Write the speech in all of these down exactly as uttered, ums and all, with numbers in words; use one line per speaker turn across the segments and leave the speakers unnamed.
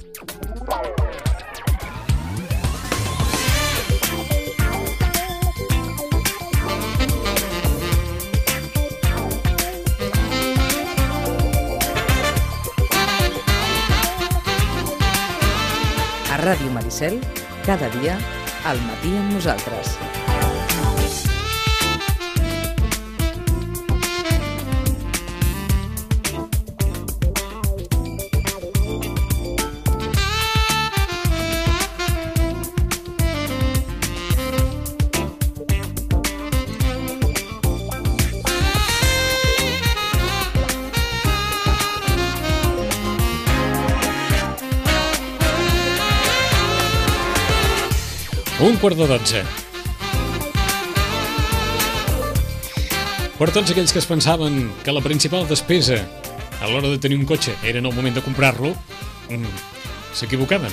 A Ràdio Maricel, cada dia, al matí amb nosaltres.
Un quart de dotze. Per tots aquells que es pensaven que la principal despesa a l'hora de tenir un cotxe era en el moment de comprar-lo, s'equivocaven.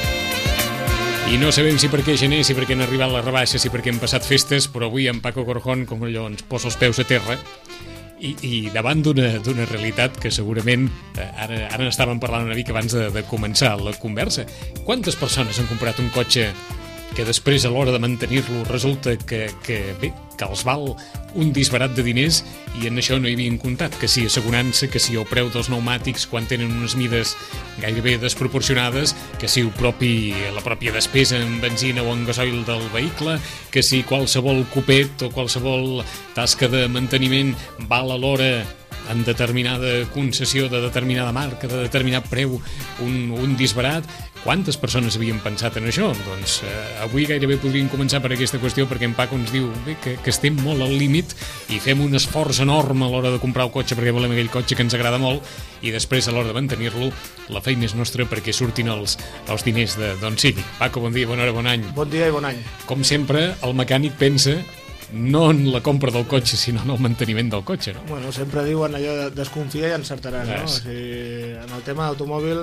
I no sabem si perquè és gener, si perquè han arribat les rebaixes, si perquè hem passat festes, però avui en Paco Gorjón, com allò, ens posa els peus a terra i, i davant d'una d'una realitat que segurament eh, ara, ara n'estàvem parlant una mica abans de, de començar la conversa. Quantes persones han comprat un cotxe que després a l'hora de mantenir-lo resulta que, que, bé, que els val un disbarat de diners i en això no hi havien comptat, que si assegurança, que si el preu dels pneumàtics quan tenen unes mides gairebé desproporcionades, que si el propi, la pròpia despesa en benzina o en gasoil del vehicle, que si qualsevol copet o qualsevol tasca de manteniment val alhora en determinada concessió de determinada marca, de determinat preu, un, un disbarat. Quantes persones havien pensat en això? Doncs eh, avui gairebé podríem començar per aquesta qüestió, perquè en Paco ens diu bé, que, que estem molt al límit i fem un esforç enorme a l'hora de comprar el cotxe perquè volem aquell cotxe que ens agrada molt i després a l'hora de mantenir-lo la feina és nostra perquè surtin els, els diners d'on sigui. Paco, bon dia, bona hora, bon any.
Bon dia i bon any.
Com sempre, el mecànic pensa no en la compra del cotxe, sinó en el manteniment del cotxe, no?
Bueno, sempre diuen allò de desconfia i encertaràs, no?
Yes.
O sigui, en el tema d'automòbil,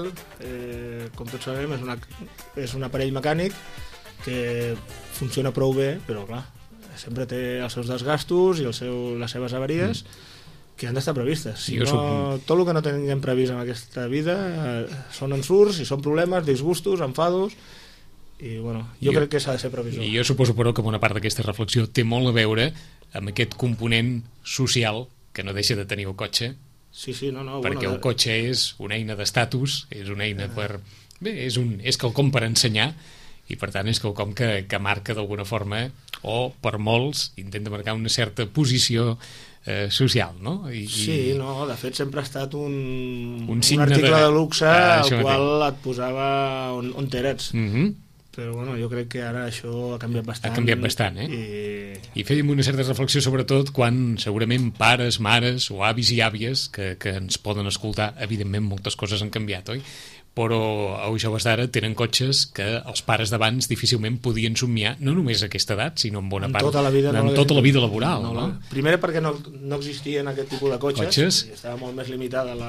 eh, com tots sabem, és, una, és un aparell mecànic que funciona prou bé, però clar, sempre té els seus desgastos i el seu, les seves avaries mm. que han d'estar previstes. Si no, soc... Tot el que no tinguem previst en aquesta vida eh, són ensurts i són problemes, disgustos, enfados. I bueno, jo, jo crec que s'ha de ser previsor.
I jo suposo, però, que bona part d'aquesta reflexió té molt a veure amb aquest component social que no deixa de tenir el cotxe.
Sí, sí, no, no.
Perquè
bueno,
el cotxe és una eina d'estatus, és una eina per... Bé, és, un, és quelcom per ensenyar i per tant és quelcom que, que marca d'alguna forma, o per molts intenta marcar una certa posició eh, social, no? I,
sí,
i...
no, de fet sempre ha estat un,
un,
un article de, de luxe
ah,
al qual et posava on, on t'eres.
Mhm.
Però bueno, jo crec que ara això ha canviat bastant.
Ha canviat bastant, eh?
I,
I fèiem una certa reflexió sobretot quan segurament pares, mares o avis i àvies que, que ens poden escoltar, evidentment moltes coses han canviat, oi? Però els joves d'ara tenen cotxes que els pares d'abans difícilment podien somniar, no només a aquesta edat, sinó en bona
en
part
tota la vida,
en
no
tota la vida laboral.
No,
no?
no? Primer perquè no, no existien aquest tipus de cotxes,
cotxes?
I estava molt més limitada la,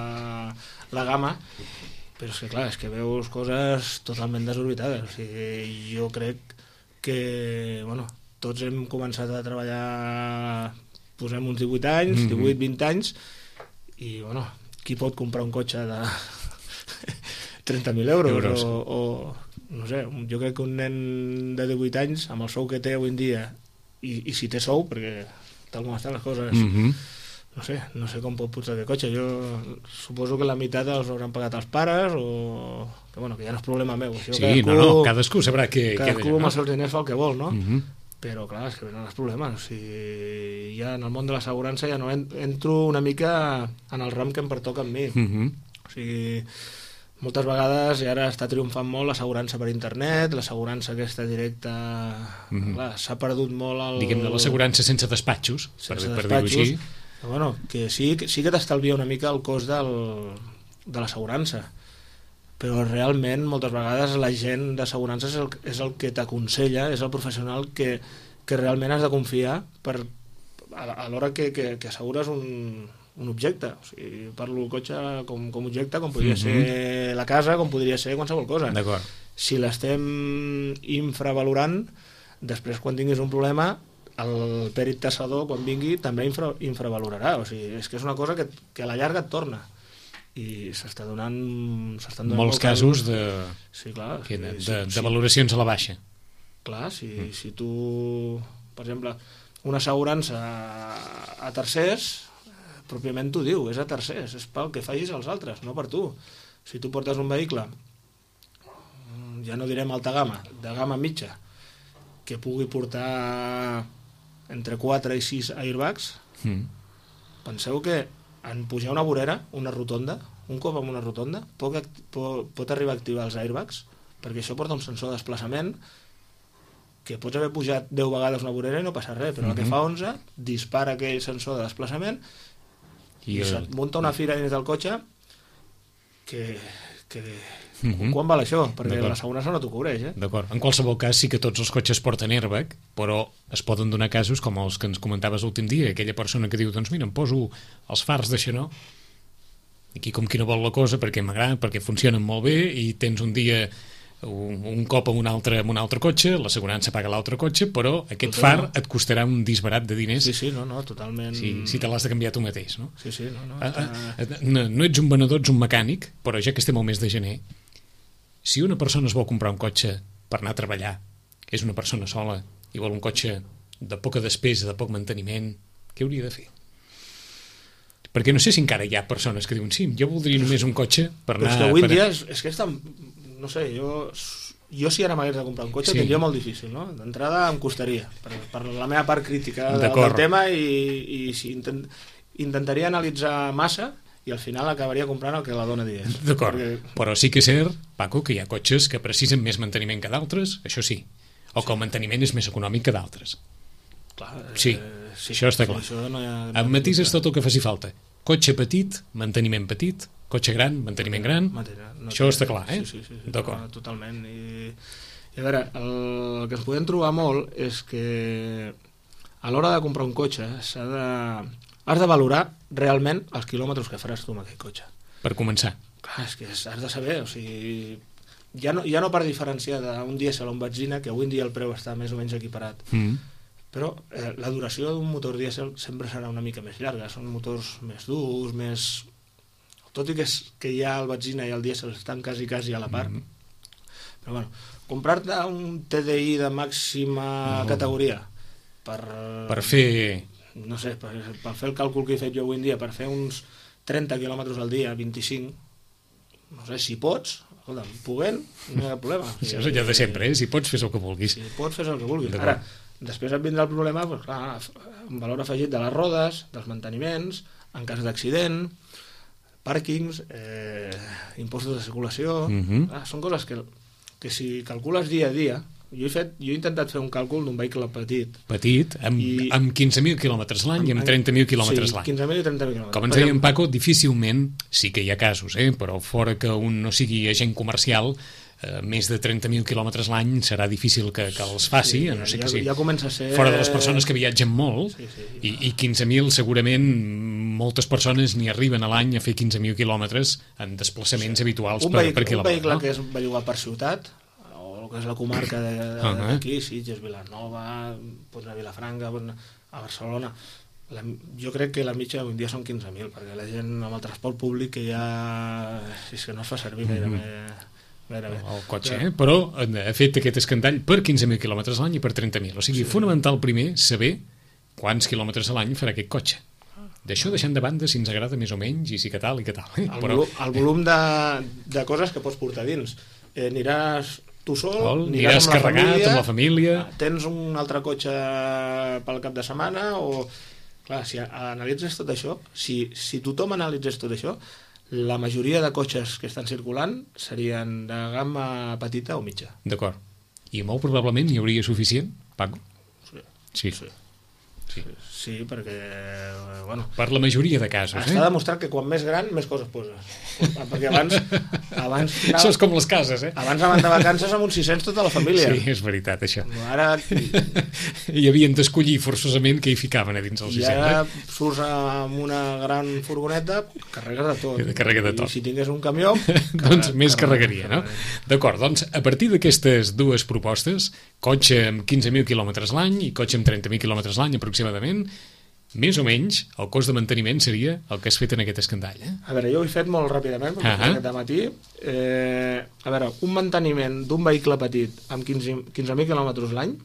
la gamma, però és que clar, és que veus coses totalment desorbitades. O sigui, jo crec que bueno, tots hem començat a treballar, posem uns divuit anys, mm-hmm. divuit vint anys, i bueno, qui pot comprar un cotxe de trenta mil euros, euros. O, o no sé, jo crec que un nen de divuit anys amb el sou que té avui en dia i, i si té sou, perquè tal com estan les coses, mm-hmm. no sé, no sé com pot pujar aquest cotxe. Jo suposo que la meitat els hauran pagat els pares, o que bueno, que ja no és problema meu.
Sí, cadascú, no, no, cadascú sabrà què...
Cadascú amb els seus diners fa el que vol, no?
Mm-hmm.
Però clar, és que venen els problemes. O sigui, ja en el món de l'assegurança ja no entro una mica en el ram que em pertoca a mi.
Mm-hmm.
O sigui, moltes vegades i ara està triomfant molt l'assegurança per internet, l'assegurança aquesta directa, mm-hmm. clar, s'ha perdut molt el...
Diguem de l'assegurança sense despatxos,
sense
per, per
despatxos,
dir-ho així.
Bueno, que sí, sí que t'estalvia una mica el cost del, de l'assegurança, però realment moltes vegades la gent d'assegurança és el, és el que t'aconsella, és el professional que, que realment has de confiar per, a, a l'hora que, que, que assegures un, un objecte. O sigui, parlo el cotxe com, com objecte, com podria mm-hmm. ser la casa, com podria ser qualsevol cosa.
D'acord.
Si l'estem infravalorant, després quan tinguis un problema el pèrit tassador quan vingui també infra, infravalorarà. O sigui, és que és una cosa que, que a la llarga et torna, i s'està donant s'estan donant
molts casos de,
sí, clar,
de, de,
sí,
de,
sí.
de valoracions a la baixa.
Clar, si,
Mm.
si tu, per exemple, una assegurança a, a tercers, pròpiament t'ho diu, és a tercers, és pel que facis als altres, no per tu. Si tu portes un vehicle, ja no direm alta gamma, de gamma mitja, que pugui portar entre quatre i sis airbags,
Mm.
penseu que en pujar una vorera, una rotonda, un cop amb una rotonda, pot, act- pot, pot arribar a activar els airbags, perquè això porta un sensor de desplaçament que pots haver pujat deu vegades una vorera i no passa res, però mm-hmm. el que fa onze dispara aquell sensor de desplaçament i, i
el...
se't munta una fira dins del cotxe que... que
Mm-hmm.
quan val això? Perquè
D'acord.
l'assegurança no t'ho cobreix, eh?
D'acord. En qualsevol cas, sí que tots els cotxes porten airbag, però es poden donar casos com els que ens comentaves l'últim dia, aquella persona que diu, doncs mira, em poso els fars de xenó, aquí com qui no vol la cosa, perquè m'agrada, perquè funcionen molt bé, i tens un dia un, un cop amb un altre, amb un altre cotxe, l'assegurança paga l'altre cotxe, però aquest
Total,
far
no?
et costarà un disbarat de diners
Sí, sí, no, no, totalment...
si, si te l'has de canviar tu mateix, no?
Sí, sí, no, no.
Ah,
Està...
ah, no, no ets un venedor, ets un mecànic, però ja que estem al mes de gener, si una persona es vol comprar un cotxe per anar a treballar, és una persona sola i vol un cotxe de poca despesa, de poc manteniment, què hauria de fer? Perquè no sé si encara hi ha persones que diuen sí, jo voldria només un cotxe per
Però
anar...
és que avui en
per...
dia és, és que és tan... No sé, jo, jo si ara m'hagués de comprar un cotxe
Sí.
sí. tindria molt difícil, no? D'entrada em costaria, per, per la meva part crítica de,
D'acord.
del tema i, i si intent, intentaria analitzar massa i al final acabaria comprant el que la dona digués.
D'acord,
Perquè...
però sí que és cert, Paco, que hi ha cotxes que precisen més manteniment que d'altres, això sí, o que el manteniment és més econòmic que d'altres.
Clar,
Sí,
eh, sí,
això està clar.
Sí, això no hi ha, no
Amb matises tot el que faci falta. Cotxe petit, manteniment petit, cotxe gran, manteniment gran.
Matèria, no
Això
té-
està clar, eh?
Sí, sí, sí, sí,
D'acord.
no, totalment. I, I a veure, el, el que ens podem trobar molt és que a l'hora de comprar un cotxe s'ha de, has de valorar realment els quilòmetres que faràs tu amb aquell cotxe.
Per començar.
Clar, és que has de saber, o sigui, ja no, ja no per diferenciar d'un dièsel o un benzina, que avui en dia el preu està més o menys equiparat,
Mm.
però eh, la duració d'un motor dièsel sempre serà una mica més llarga, són motors més durs, més... tot i que, és, que ja el benzina i el dièsel estan quasi, quasi a la part,
Mm.
però bueno, comprar-te un T D I de màxima
Oh.
categoria per...
Per fer...
no sé, per, per fer el càlcul que he fet jo avui en dia, per fer uns trenta quilòmetres al dia, vint-i-cinc, no sé, si pots, escolta, poguent, no hi ha problema.
Això és allò de sempre, eh? Si pots, fes el que vulguis.
Si pots, fes el que vulguis.
D'acord.
Ara, després et vindrà el problema, doncs, clar, un valor afegit de les rodes, dels manteniments, en cas d'accident, pàrquings, eh, impostos de circulació...
Mhm.
Ah, són coses que, que si calcules dia a dia... Jo he, fet, jo he intentat fer un càlcul d'un vehicle petit.
Petit, amb,
I-
amb quinze mil quilòmetres l'any i amb trenta mil quilòmetres
Sí,
l'any.
quinze mil i trenta mil quilòmetres.
Com ens
Perquè-
deia en Paco, difícilment, sí que hi ha casos, eh? Però fora que un no sigui agent comercial, eh, més de trenta mil quilòmetres l'any serà difícil que, que els faci,
Sí,
a no sé
ja,
que sí.
ja comença a ser...
Fora de les persones que viatgen molt,
Sí, sí,
i, i quinze mil segurament moltes persones ni arriben a l'any a fer quinze mil quilòmetres en desplaçaments sí. habituals
un
per,
vehicle,
per
un
quilòmetre.
vehicle
No?
que és bellugar per ciutat, o el que és la comarca
Ah,
d'aquí, Sitges, Vilanova, pots anar a Vilafranca, pots anar a Barcelona... La, jo crec que la mitja avui en dia són quinze mil, perquè la gent amb el transport públic que ja... és que no es fa servir gairebé... gairebé.
El cotxe, eh? Però ha fet aquest escandall per quinze mil quilòmetres a l'any i per trenta mil. O sigui, sí. Fonamental primer saber quants quilòmetres a l'any farà aquest cotxe. D'això deixant de banda si ens agrada més o menys i si que tal i que tal. Eh?
El,
Però
volum, el volum de, de coses que pots portar dins. Eh, aniràs tu sol,
vol,
aniràs,
aniràs
amb la
carregat
família,
amb la família...
tens un altre cotxe pel cap de setmana o... Clar, si analitzes tot això, si, si tothom analitzés tot això, la majoria de cotxes que estan circulant serien de gamma petita o mitja.
D'acord. I molt probablement hi hauria suficient, Paco?
Sí,
Sí.
sí,
sí.
sí perquè, eh, bueno,
Per la majoria de casos,
està
eh?
demostrat que quan més gran, més coses poses. Perquè abans... abans
Això és com les cases, eh?
Abans anaven de vacances amb uns sis-cents tota la família.
Sí, és veritat, això.
Ara,
I havien d'escollir forçosament què hi ficaven a dins els
i
sis-cents,
ara
eh?
surts amb una gran furgoneta, carregues de tot.
De carrega de tot.
I si tingués un camió...
doncs més carregaria, no?
carregaria.
D'acord, doncs a partir d'aquestes dues propostes, cotxe amb quinze mil quilòmetres l'any i cotxe amb trenta mil quilòmetres l'any aproximadament, més o menys, el cost de manteniment seria el que has fet en aquest escandall, eh?
A veure, jo ho he fet molt ràpidament, perquè uh -huh. aquest matí. Eh, a veure, un manteniment d'un vehicle petit amb quinze mil quilòmetres l'any,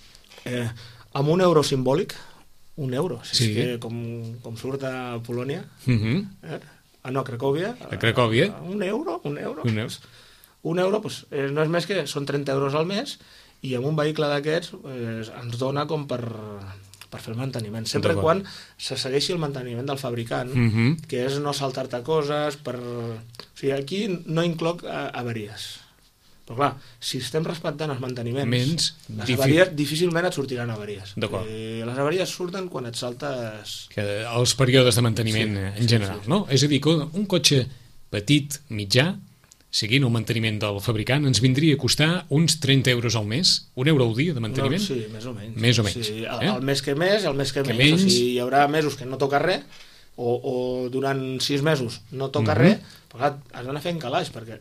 eh, amb un euro simbòlic, un euro, si sí. És que com, com surt a Polònia, uh -huh. eh? ah, no, a Cracòvia,
a Cracòvia,
a, a un euro, un euro,
un euro,
un euro pues, eh, no és més que són trenta euros al mes, i amb un vehicle d'aquests eh, ens dona com per... per fer el manteniment, sempre quan se segueixi el manteniment del fabricant, uh -huh. que és no saltar-te coses, per... o sigui, aquí no incloc avaries. Però clar, si estem respectant els manteniments,
Menys
les avaries difícilment et sortiran avaries.
D'acord.
I les avaries surten quan et saltes...
Que els períodes de manteniment sí, en general, sí, sí. no? És a dir, que un cotxe petit, mitjà, seguint el manteniment del fabricant, ens vindria a costar uns trenta euros al mes, un euro al dia de manteniment?
No, sí, més o menys.
Més o menys.
Sí, el,
eh?
el mes que més, el mes que,
que
menys.
menys.
O sigui, hi haurà mesos que no toca res, o, o durant sis mesos no toca uh -huh. res, però clar, has d'anar fent calaix, perquè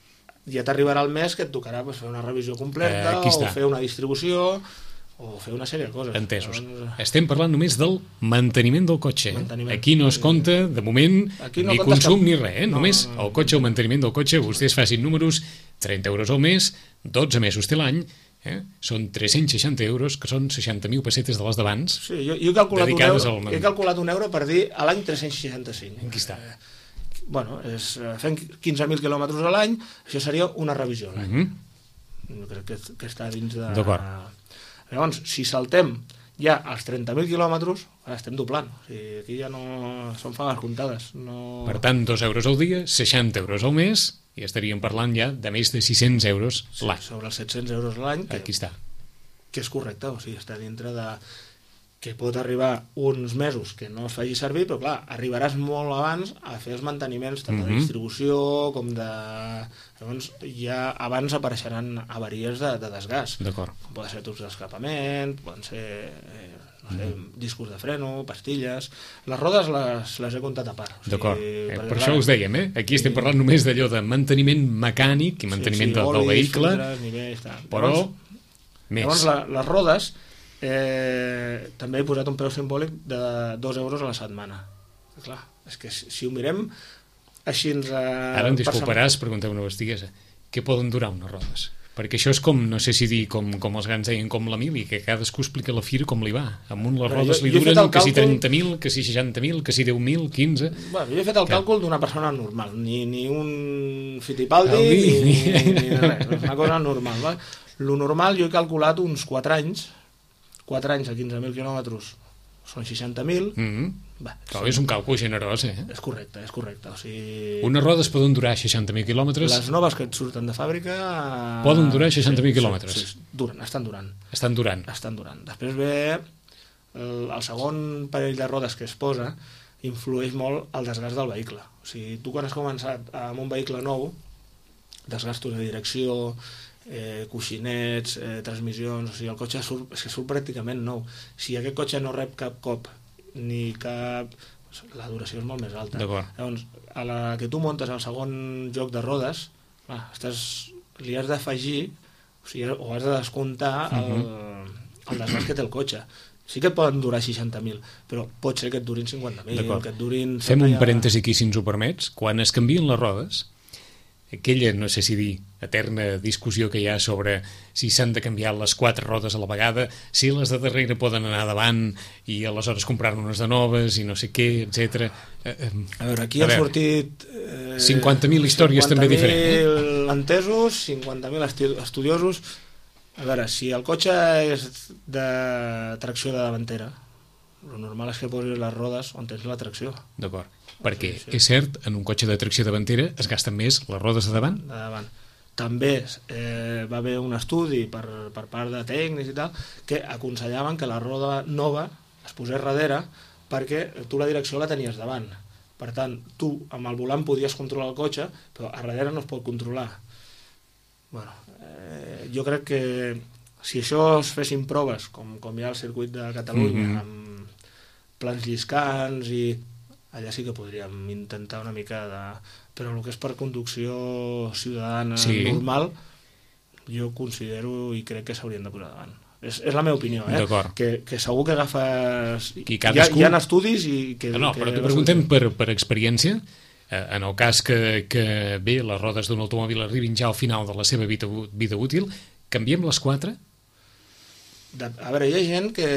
ja t'arribarà el mes que et tocarà pues, fer una revisió completa, eh, o fer una distribució, o fer una sèrie de coses.
Entesos.
Doncs...
Estem parlant només del manteniment del cotxe. Manteniment. Aquí no es compta, de moment,
no
ni consum
cap...
ni res. Eh?
No,
només
no, no,
el cotxe, el manteniment del cotxe, vostès facin números, trenta euros al mes, dotze mesos té l'any, eh? Són tres-cents seixanta euros, que són seixanta mil pessetes de les d'abans.
Sí, jo, jo he, calculat un euro, al... he calculat un euro per dir a l'any tres-cents seixanta-cinc.
Aquí està.
Eh, bueno, és, fent quinze mil quilòmetres a l'any, això seria una revisió a l'any. Uh -huh. Jo crec que, que està dins de...
D'acord.
Llavors, si saltem ja als trenta mil quilòmetres, estem doblant. O sigui, aquí ja no... són faves comptades. No...
Per tant, dos euros al dia, seixanta euros al mes, i estaríem parlant ja de més de sis-cents euros l'any.
Sí, sobre els set-cents euros l'any.
Aquí està.
Que és correcte, o sigui, està dintre de... que pot arribar uns mesos que no es faci servir, però clar, arribaràs molt abans a fer els manteniments tant de
uh-huh.
distribució com de... Llavors, ja abans apareixeran avaries de, de desgast.
D'acord.
Poden ser tubs d'escapament, poden ser eh, no sé, uh-huh. discos de freno, pastilles... Les rodes les, les he comptat a part. O sigui,
d'acord, eh, per
clar,
això us dèiem, eh? Aquí estem parlant només d'allò de manteniment mecànic i manteniment sí, sí, del, del vehicle,
filtres, nivells,
però
llavors,
més.
Llavors, la, les rodes... Eh, també he posat un preu simbòlic de dos euros a la setmana. Clar, és que si, si ho mirem així ens... Eh,
Ara em disculparàs, pregunteu una bestiesa. Què poden durar unes rodes? Perquè això és com, no sé si dir, com, com els grans deien, com la mili, que cadascú explica la fira com li va. Amb un les rodes jo, li duren que càlcul... si trenta mil, que si seixanta mil, que si deu mil, quinze...
Bueno, jo he fet el que... càlcul d'una persona normal, ni, ni un Fittipaldi, ni, ni, ni res, és una cosa normal. Va? Lo normal jo he calculat uns quatre anys, quatre anys a quinze mil quilòmetres són seixanta mil.
Mm-hmm. Clar, és un càlcul generós, eh?
És correcte, és correcte. O sigui...
Unes rodes poden durar seixanta mil quilòmetres?
Les noves que et surten de fàbrica...
Poden durar seixanta mil sí, quilòmetres?
Sí, sí, duren, estan durant.
Estan durant.
Estan durant. Després ve el, el segon parell de rodes que es posa, influeix molt el desgast del vehicle. O sigui, tu quan has començat amb un vehicle nou, desgastos de direcció... Eh, coixinets, eh, transmissions, o sigui, el cotxe surt, és que surt pràcticament nou. Si aquest cotxe no rep cap cop ni cap... la duració és molt més alta. Llavors, a la que tu montes el segon joc de rodes, clar, estàs, li has d'afegir, o sigui, o has de descomptar el, uh-huh. el desgast que té el cotxe. Sí que et poden durar seixanta mil, però pot ser que et durin cinquanta mil, que et durin...
Fem un parèntesi aquí, si ens ho permets. Quan es canvien les rodes, aquella, no sé si dir, eterna discussió que hi ha sobre si s'han de canviar les quatre rodes a la vegada, si les de darrere poden anar davant i aleshores comprar unes de noves i no sé què, etcètera.
A veure, aquí ha sortit...
Eh, cinquanta mil històries també diferents.
cinquanta mil entesos, cinquanta mil estudiosos. A veure, si el cotxe és de tracció de davantera, el normal és que posis les rodes on tens la tracció.
D'acord. Perquè, sí, sí. És cert, en un cotxe de tracció davantera es gasten més les rodes de davant?
De davant. També eh, va haver un estudi per, per part de tècnics i tal que aconsellaven que la roda nova es posés darrere perquè tu la direcció la tenies davant. Per tant, tu amb el volant podies controlar el cotxe, però a darrere no es pot controlar. Bueno, eh, jo crec que si això es fessin proves, com, com hi ha al circuit de Catalunya, mm-hmm. amb plans lliscants i... allà sí que podríem intentar una mica de... Però el que és per conducció ciutadana sí. normal, jo considero i crec que s'haurien de posar davant. és, és la meva opinió, eh? Que, que segur que agafes...
Hi, cadascú...
hi, ha, hi ha estudis i... Que,
no, no,
que
però t'ho preguntem per, per experiència. En el cas que, que bé, les rodes d'un automòbil arribin ja al final de la seva vida, vida útil, canviem les quatre?
De, a veure, hi ha gent que...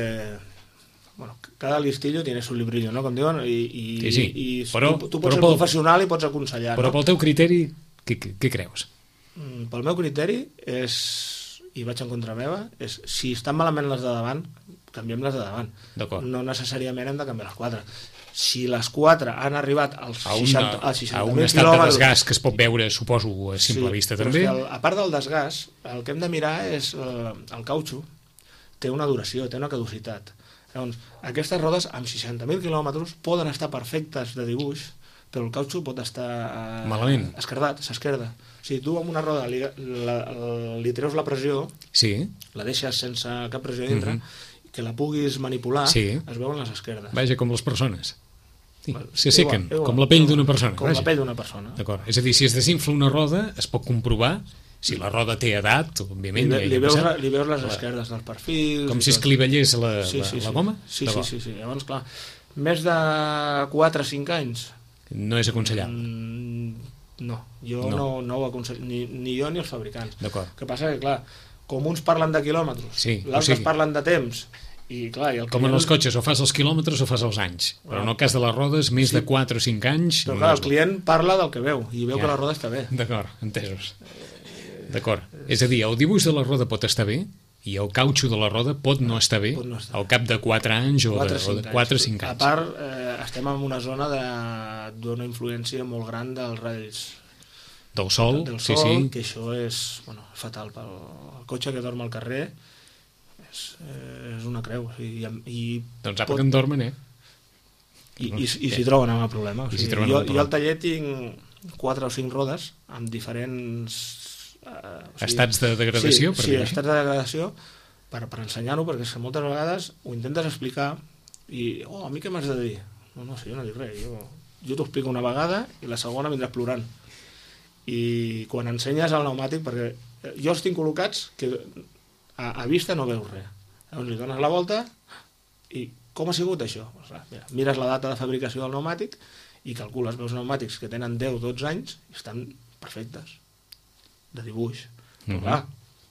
Bueno, cada listillo tiene su librillo, no? Com diuen, i, i,
sí, sí.
i
però,
tu, tu pots
però
ser
pel,
professional i pots aconsellar,
però
no?
pel teu criteri, què, què creus?
Mm, pel meu criteri és, i vaig en contra meva, és si estan malament les de davant, canviem les de davant. No necessàriament hem de canviar les quatre. Si les quatre han arribat als seixanta, als seixanta
a un estat de desgast que es pot veure, suposo, a simple sí, vista també.
El, a part del desgast, el que hem de mirar és el, el cautxo. Té una duració, té una caducitat. Llavors, aquestes rodes amb seixanta mil quilòmetres poden estar perfectes de dibuix, però el cautxo pot estar eh,
malament,
esquerdat, s'esquerda. O sigui, tu amb una roda li, la, li treus la pressió,
sí,
la deixes sense cap pressió dintre, mm-hmm. que la puguis manipular,
sí.
Es veuen les esquerdes.
Vaja, com les persones. Sí,
bueno,
se sequen,
igual, igual,
com la pell d'una persona.
Com vaja. La pell d'una persona.
D'acord. És a dir, si es desinfla una roda, es pot comprovar si la roda té edat, òbviament.
Li, li, veus, la, li veus les esquerdes dels perfils...
Com si es clivellés la,
sí, sí,
la,
sí.
la goma?
Sí, sí, sí, sí. Llavors, clar, més de quatre o cinc anys...
No és aconsellable.
Mm, no, jo no,
no,
no ho aconsello, ni, ni jo ni els fabricants.
D'acord.
El que passa que, clar, com uns parlen de quilòmetres,
sí,
l'altres
o sigui,
parlen de temps... I, clar, i el
com
client...
en els cotxes, o fas els quilòmetres o fas els anys, però en el cas de les rodes més sí. de quatre o cinc anys...
Però clar, el client parla del que veu i veu ja. Que la roda està bé.
D'acord, entesos. D'acord. És a dir, el dibuix de la roda pot estar bé i el cautxo de la roda pot no estar bé
no estar
al cap de quatre anys o de, o de quatre o cinc anys.
A part, eh, estem en una zona d'una influència molt gran dels raig
del sol,
del
sí,
sol
sí.
Que això és bueno, fatal pel el cotxe que dorm al carrer. És, és una creu i, i
doncs apa pot... que en dormen, eh?
I, i, i s'hi troben amb el problema, o sigui,
si
jo,
problema.
Jo al taller tinc quatre o cinc rodes amb diferents eh, o sigui,
estats de degradació,
sí,
per
sí estats de degradació per, per ensenyar-ho, perquè moltes vegades ho intentes explicar i, oh, a mi què m'has de dir? No, no, si jo no dic res, jo, jo t'ho explico una vegada i la segona vindràs plorant. I quan ensenyes el pneumàtic, perquè jo els tinc col·locats que A, a vista no veus res. Llavors li dones la volta i com ha sigut això? Pues, mira, mires la data de fabricació del pneumàtic i calcules, veus pneumàtics que tenen deu o dotze anys i estan perfectes, de dibuix. Mm-hmm. Però clar,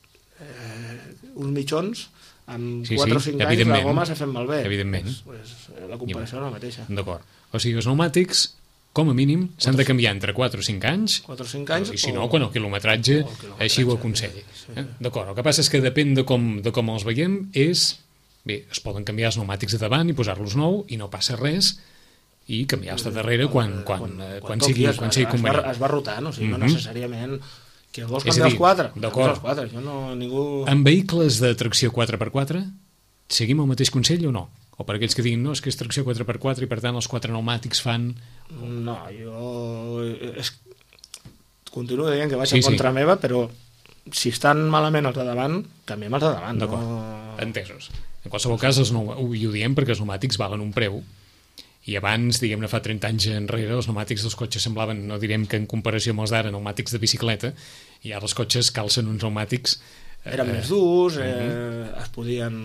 eh, uns mitjons amb
sí,
quatre
sí,
o cinc anys la goma s'ha fet malbé.
Evidentment.
Pues, pues, la comparació és la mateixa.
D'acord. O sigui, els pneumàtics com a mínim, s'han de canviar entre quatre o cinc anys,
quatre o cinc anys
i si no, quan el quilometratge, el quilometratge així ho aconselli. Sí. Eh? D'acord, el que passa és que depèn de com, de com els veiem, és... Bé, es poden canviar els pneumàtics de davant i posar-los nou, i no passa res, i canviar els de darrere quan, quan, quan, quan, quan sigui, quan sigui convenient.
Es va, es va rotant, o sigui, no mm-hmm. necessàriament... Que vols canviar els quatre? Canviar els quatre, jo no... Ningú...
En vehicles de tracció quatre per quatre, seguim el mateix consell o no? O per aquells que diguin, no, és que és tracció quatre per quatre i per tant els quatre pneumàtics fan...
No, jo... És... Continuo dient que vaig sí, en contra sí. meva, però si estan malament els de davant, canviem els de davant.
D'acord,
no...
entesos. En qualsevol cas, els nou... ho diem perquè els pneumàtics valen un preu. I abans, diguem-ne, fa trenta anys enrere, els pneumàtics dels cotxes semblaven, no direm que en comparació amb els d'ara, pneumàtics de bicicleta, i ara els cotxes calcen uns pneumàtics...
Eh, Eren més durs, eh, eh, es podien...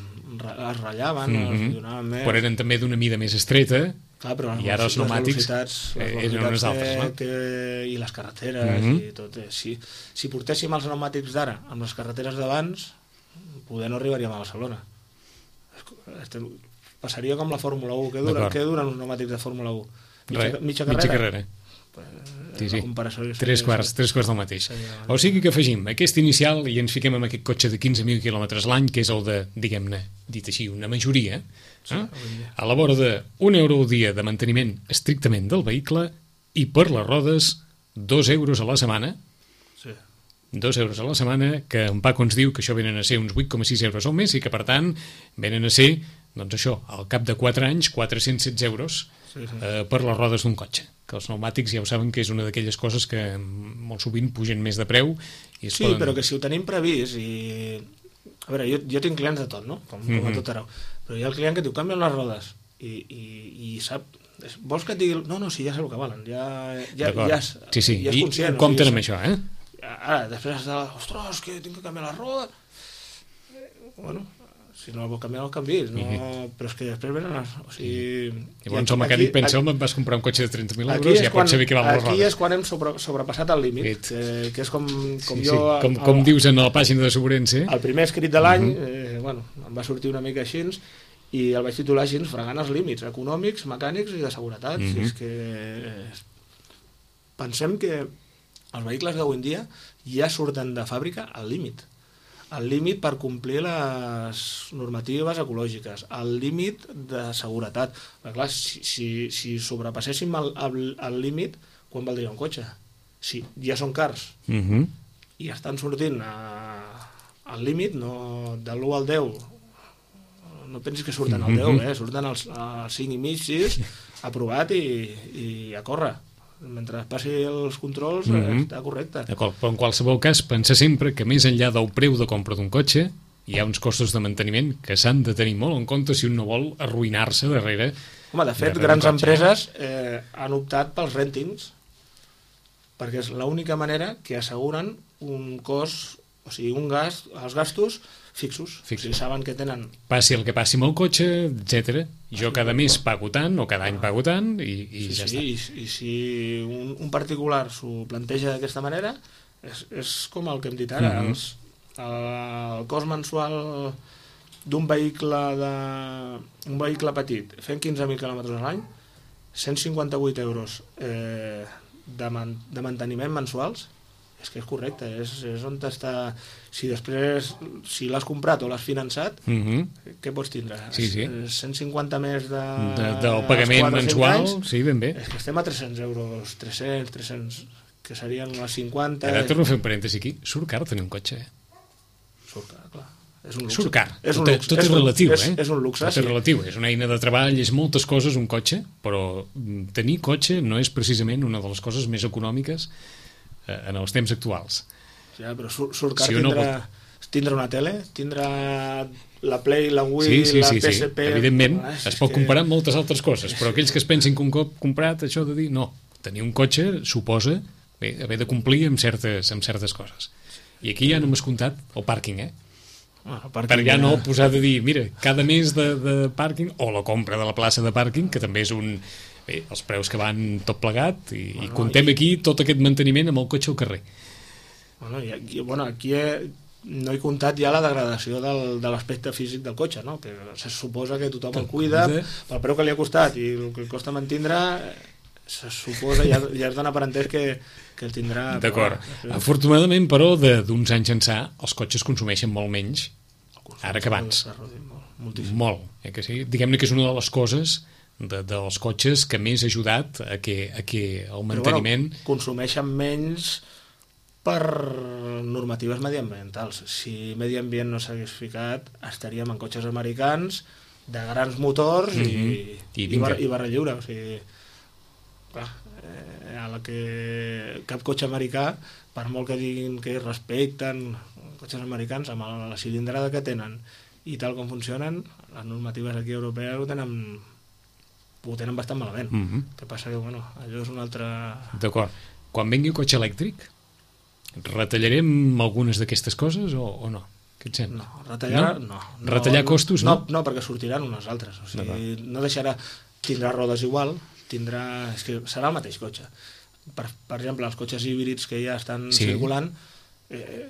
es rallaven, mm-hmm. es donaven més...
Però eren també d'una mida més estreta,
clar, però
i ara els pneumàtics
les velocitats, les velocitats
eren unes altres, no?
Que, i les carreteres, mm-hmm. i tot. Eh, si, si portéssim els pneumàtics d'ara amb les carreteres d'abans, poder no arribaríem a Barcelona. Estem, passaria com la Fórmula u. Què duren, què duren uns pneumàtics de Fórmula u? Mitja,
Re,
mitja carrera?
Mitja carrera. Sí, sí. Tres quarts, tres quarts del mateix. O sigui que afegim aquest inicial i ens fiquem amb aquest cotxe de quinze mil quilòmetres l'any, que és el de, diguem-ne, dit així, una majoria, eh? A la vora de un euro al dia de manteniment estrictament del vehicle i per les rodes dos euros a la setmana,
sí.
dos euros a la setmana, que en Paco ens diu que això venen a ser uns vuit coma sis euros al mes i que per tant venen a ser, doncs això, al cap de quatre anys, quatre-cents setze euros sí, sí. Eh, per les rodes d'un cotxe. Que els pneumàtics ja ho saben que és una d'aquelles coses que molt sovint pugen més de preu. I es
sí,
poden...
però que si ho tenim previst i... A veure, jo, jo tinc clients de tot, no? Com, mm-hmm. com a tot arreu. Però hi ha el client que diu, canvien les rodes i, i, i sap... Vols que et digui... No, no, sí, ja sé el que valen. Ja, ja, ja, és,
sí, sí.
ja és conscient.
I compten
o sigui,
amb això, eh?
Ara, després has de... Ostres, que tinc que canviar les rodes... bueno, si no el vols canviar, no el canviïs, no... Mm-hmm. Però és que després venen... O sigui...
Llavors aquí, el mecànic pensa, home, em vas comprar un cotxe de trenta mil euros, ja
quan,
pot saber què val les rodes.
Aquí és quan hem sobre, sobrepassat el límit, que, que és com, com
sí,
jo...
Sí. Com,
el,
com dius en la pàgina de Sobrense.
El primer escrit de l'any,
mm-hmm.
eh, bueno, em va sortir una mica així, i el vaig titular així, fregant els límits econòmics, mecànics i de seguretat. Mm-hmm. Si és que... Pensem que els vehicles d'avui en dia ja surten de fàbrica al límit. El límit per complir les normatives ecològiques, el límit de seguretat. Perquè, clar, si, si, si sobrepasséssim el, el, el límit, quan valdria un cotxe? Si ja són cars
mm-hmm.
i estan sortint a, al límit, no, de l'u al deu, no pensis que surten al deu, eh? Surten als, als cinc i mig, sis, aprovat i, i a córrer. Mentre passi els controls, mm-hmm. està correcte.
D'acord, però en qualsevol cas, pensa sempre que més enllà del preu de compra d'un cotxe, hi ha uns costos de manteniment que s'han de tenir molt en compte si un no vol arruïnar-se darrere.
Home, de fet, grans empreses eh, han optat pels rèntings, perquè és l'única manera que asseguren un cost, o sigui, un gast, els gastos fixos. fixos. O sigui, saben que tenen...
Passi el que passi amb el cotxe, etcètera. Jo cada mes pago tant, o cada any pago tant, i, i
sí,
ja
sí,
està.
I, i si un, un particular s'ho planteja d'aquesta manera, és, és com el que hem dit ara. Mm-hmm. els, el cost mensual d'un vehicle de, un vehicle petit fent quinze mil quilòmetres a l'any, cent cinquanta-vuit euros eh, de, man, de manteniment mensuals, és que és correcte, és, és on està... Si després, si l'has comprat o l'has finançat, mm-hmm. què pots tindre?
Sí, sí.
cent cinquanta més de...
de del pagament mensual, anys, sí, ben bé.
És que estem a tres-cents euros, tres-cents, tres-cents, que serien les cinquanta...
Ara torno a fer un parèntesi aquí. Surt car tenir un cotxe, eh?
Surt car, clar. És un luxe.
Surt car.
És un
tot,
luxe.
tot és, és relatiu,
és,
eh?
És un luxe,
tot
sí.
és relatiu. És una eina de treball, és moltes coses un cotxe, però tenir cotxe no és precisament una de les coses més econòmiques en els temps actuals.
Ja, però surt, surt car
si
tindrà,
no pot...
tindrà una tele, tindrà la Play, la Wii,
sí, sí,
la
sí,
P S P...
Sí. Evidentment,
ah,
es pot
que...
comparar amb moltes altres coses, però aquells que es pensin que un cop comprat, això de dir, no, tenir un cotxe suposa bé, haver de complir amb certes, amb certes coses. I aquí ja no m'has comptat el pàrquing, eh?
Bueno,
per ja no posar de dir, mira, cada mes de, de pàrquing, o la compra de la plaça de pàrquing, que també és un... Bé, els preus que van tot plegat, i, bueno, i contem i... aquí tot aquest manteniment amb el cotxe al carrer.
Bueno, i aquí, bueno, aquí he, no he comptat ja la degradació del, de l'aspecte físic del cotxe, no? Que se suposa que tothom el cuida, pel preu que li ha costat i el que costa mantindre, se suposa, ja, ja es dona per entès que, que el tindrà...
D'acord. Afortunadament, però, d'uns anys ençà, els cotxes consumeixen molt menys, ara que abans.
Molt,
molt, eh, que sí? Diguem-ne que és una de les coses de, dels cotxes que més ha ajudat a que, a que el manteniment...
Però, bueno, consumeixen menys per normatives mediambientals. Si Medi Ambient no s'hagués ficat, estaríem en cotxes americans de grans motors mm-hmm. i, i, i, bar, i barra lliure. O sigui, clar, eh, a la que cap cotxe americà, per molt que diguin que respecten cotxes americans, amb la, la cilindrada que tenen i tal com funcionen, les normatives aquí europees ho tenen, ho tenen bastant malament. Mm-hmm. El que passa que, bueno, allò és un altre...
D'acord. Quan vengui un cotxe elèctric, retallarem algunes d'aquestes coses o, o no? Què et sembla?
No, retallar, no. no, no
retallar costos,
no?
No,
no, perquè sortiran unes altres. O sigui, no deixarà... Tindrà rodes igual, tindrà... És que serà el mateix cotxe. Per, per exemple, els cotxes híbrids que ja estan sí. circulant, eh,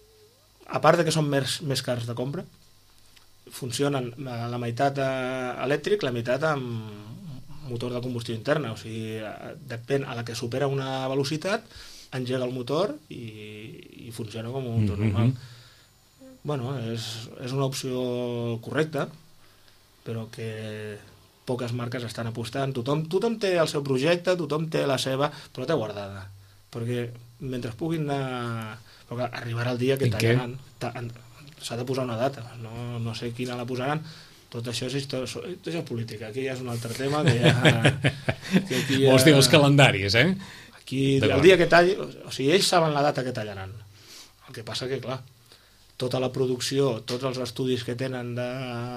a part de que són més, més cars de compra, funcionen la meitat elèctric, la meitat amb motor de combustió interna. O sigui, depèn a la que supera una velocitat, engega el motor i, i funciona com un motor mm-hmm. normal. Bueno, és, és una opció correcta, però que poques marques estan apostant. Tothom, tothom té el seu projecte, tothom té la seva, però té guardada. Perquè mentre puguin anar... Perquè arribarà el dia que tallaran. Ta, s'ha de posar una data. No, no sé quina la posaran. Tot això és història, tot això és política. Aquí ja és un altre tema que ja... Que aquí ja...
Vols dir els calendaris, eh?
Aquí, el dia que talli, o sigui, ells saben la data que tallaran. El que passa que, clar, tota la producció, tots els estudis que tenen de,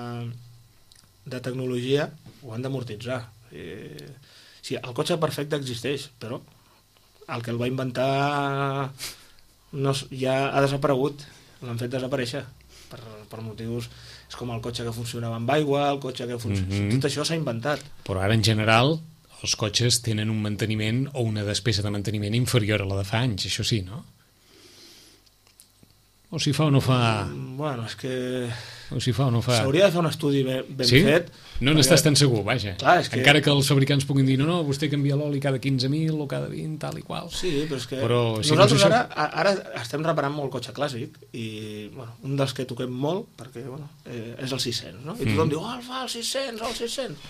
de tecnologia ho han d'amortitzar. Eh, sí, el cotxe perfecte existeix, però el que el va inventar no, ja ha desaparegut, l'han fet desaparèixer, per, per motius... És com el cotxe que funcionava amb aigua, el cotxe que funcionava... Mm-hmm. Tot això s'ha inventat.
Però ara, en general, els cotxes tenen un manteniment o una despesa de manteniment inferior a la de fa anys, això sí, no? O si fa o no fa...
Bueno, és que...
O si fa o no fa...
S'hauria de fer un estudi ben, ben
sí?
fet.
No n'estàs tan segur, vaja.
Clar, és que...
Encara que els fabricants puguin dir no, no, vostè canvia l'oli cada quinze mil o cada vint, tal i qual.
Sí, però és que...
Però, si
nosaltres
no
ara, ara estem reparant molt cotxe clàssic i bueno, un dels que toquem molt, perquè bueno, eh, és el sis-cents, no? I tothom mm. diu, oh, el fa el sis-cents, el sis-cents.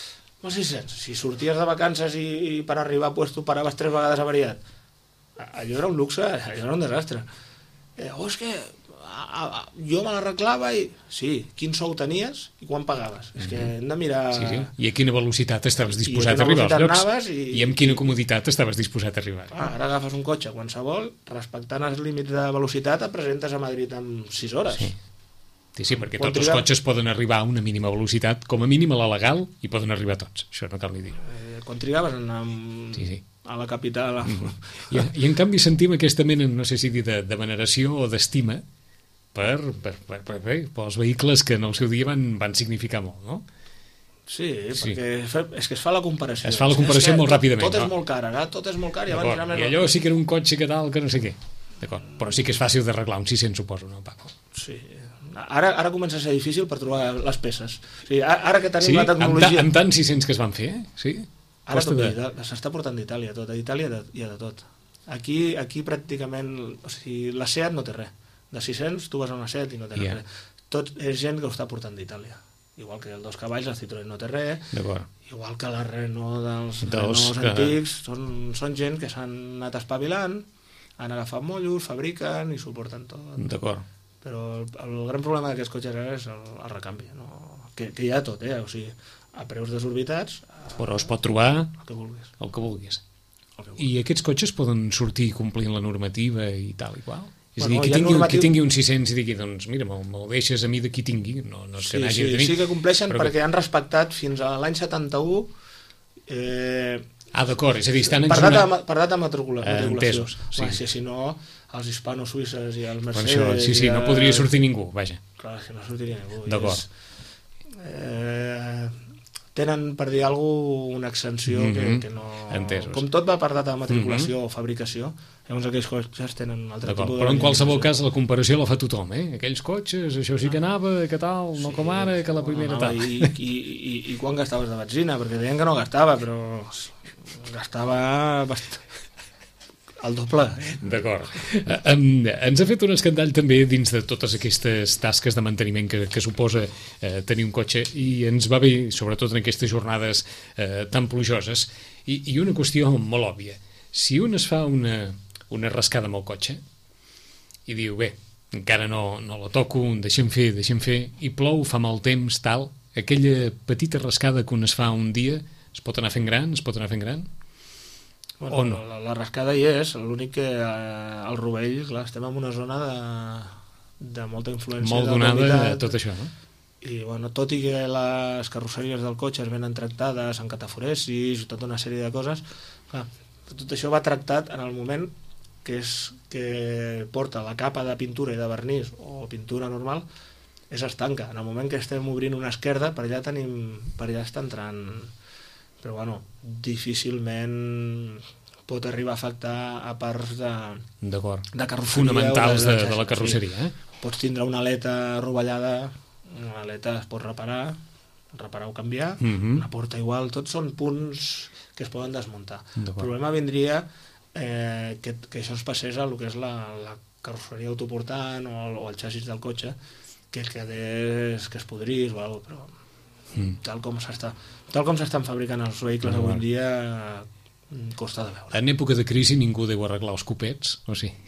El sis-cents. Si sorties de vacances i, i per arribar pues, tu paraves tres vegades avariat, allò era un luxe, allò era un desastre. Eh, oh, és que... A, a, jo me l'arreglava i... Sí, quin sou tenies i quan pagaves? Mm-hmm. És que hem de mirar...
Sí, sí. I a quina velocitat estaves disposat a arribar als llocs? I... I amb quina comoditat estaves disposat a arribar?
Ah, ara agafes un cotxe qualsevol, respectant els límits de velocitat, et presentes a Madrid en sis hores.
Sí, sí, sí perquè quan tots trigar... els cotxes poden arribar a una mínima velocitat, com a mínim a la legal, i poden arribar tots. Això no cal ni dir.
Eh, quan trigaves en... en...
Sí, sí.
A la capital...
Mm-hmm. I, I en canvi sentim aquesta mena, no sé si dir, de, de veneració o d'estima Per, per, per, per, per, per els vehicles que en el seu dia van, van significar molt, no?
Sí, sí, perquè és que es fa la comparació.
Es fa la comparació molt
tot,
ràpidament.
Tot és
no?
molt car, ara tot és molt car. I, abans
més... I allò sí que era un cotxe que tal, que no sé què. D'acord, però sí que és fàcil d'arreglar un sis-cents, suposo, no, Paco?
Sí, ara, ara comença a ser difícil per trobar les peces. O sigui, ara que tenim
sí?
la tecnologia...
Sí, amb, ta, amb tants sis-cents que es van fer, eh? Sí?
Ara tot de... s'està portant d'Itàlia, tot. A Itàlia hi ha de tot. Aquí, aquí pràcticament... O sigui, la SEAT no té res. De sis-cents tu vas a una SEAT i no té yeah. res. Tot és gent que ho està portant d'Itàlia. Igual que el dos cavalls, el Citroën no té res. Igual que la Renault dels, dels Renaults que... antics. Són, són gent que s'han anat espavilant, han agafat mollos, fabriquen i s'ho porten tot.
D'acord.
Però el, el gran problema d'aquests cotxes ara és el, el recanvi. No? Que, que hi ha tot, eh? O sigui, a preus desorbitats... A...
Però es pot trobar
el que vulguis.
El que vulguis. El que vulguis. I aquests cotxes poden sortir complint la normativa i tal i qual? És bueno, a dir, qui tingui, normatiu... qui tingui un sis-cents i digui, doncs mira, me'l me deixes a mi de qui tingui, no, no és que
sí,
n'hagi
sí,
de tenir.
Sí que compleixen
però
perquè que... han respectat fins a l'any setanta-u... Eh...
Ah, d'acord, és a dir, estan en
per data,
una...
per data matricula,
eh,
matriculació.
Entesos, sí.
Va, si, si no, els hispano-suïsses i els Mercedes...
Això, sí, sí,
ja...
no podria sortir ningú, vaja.
Clar, que no sortiria ningú.
D'acord.
És... Eh... tenen, per dir alguna cosa, una extensió mm-hmm. que, que no...
Entesos.
Com tot va per data de matriculació mm-hmm. o fabricació, llavors aquells cotxes tenen un altre tipus de...
Però en qualsevol cas la comparació la fa tothom, eh? Aquells cotxes, això sí que anava, que tal, no sí, com ara, que la primera tal.
I, i, i, I quan gastaves de benzina? Perquè deien que no gastava, però gastava bastant... el doble.
D'acord. Um, ens ha fet un escandall també dins de totes aquestes tasques de manteniment que, que suposa eh, tenir un cotxe, i ens va bé, sobretot en aquestes jornades eh, tan plujoses, i, i una qüestió molt òbvia. Si un es fa una, una rascada amb el cotxe i diu, bé, encara no, no la toco, deixem fer, deixem fer, i plou, fa mal temps, tal, aquella petita rascada que un es fa un dia es pot anar fent gran, es pot anar fent gran?
Bueno,
o no?
La, la rascada hi és, l'únic que eh, al Rovell, clar, estem en una zona de, de molta influència.
Molt donada a tot això, no?
I, bueno, tot i que les carrosseries del cotxe es venen tractades en cataforesis, tota una sèrie de coses, clar, tot això va tractat en el moment que, és, que porta la capa de pintura i de vernís o pintura normal, és estanca. En el moment que estem obrint una esquerda, per allà tenim, per allà està entrant... Però, bueno, difícilment pot arribar a afectar a parts de, de carrosseria.
Fonamentals de, de, de la carrosseria, sí. eh?
Pots tindre una aleta rovellada, una aleta es pot reparar, reparar o canviar, mm-hmm. una porta igual, tots són punts que es poden desmuntar. El problema vindria eh, que, que això es passés a el que és la, la carrosseria autoportant o el, o el xassis del cotxe, que quedés, que es podrís o alguna cosa, però... Mm. tal com s'està tal com s'estan fabricant els vehicles no, avui en dia costa de veure.
En època de crisi ningú deu arreglar els copets, o sí?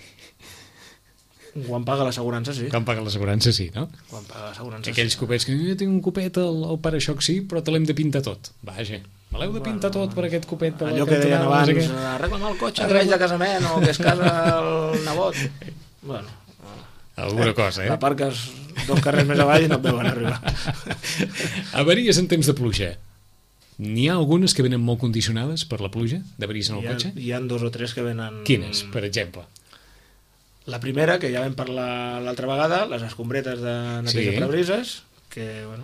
Quan paga l'assegurança, sí.
Quan paga l'assegurança, sí, no?
Quan paga l'assegurança,
aquells
sí.
Copets que jo tinc un copet al, al paraixoc, sí, però te l'hem de pintar tot. Vaja, me l'heu de pintar bueno, tot per aquest copet. Per
allò que deien abans, que... arregla'm el cotxe, que veig de casament, o que es casa el nebot. Bueno,
alguna cosa, eh?
L'aparques dos carrers més avall i no et veuen arribar.
Avaries en temps de pluja. N'hi ha algunes que venen molt condicionades per la pluja, d'avaries en el
hi ha,
cotxe?
Hi ha dos o tres que venen...
Quines, per exemple?
La primera, que ja vam parlar l'altra vegada, les escombretes de neteja
Sí.
parabrises, que, bueno,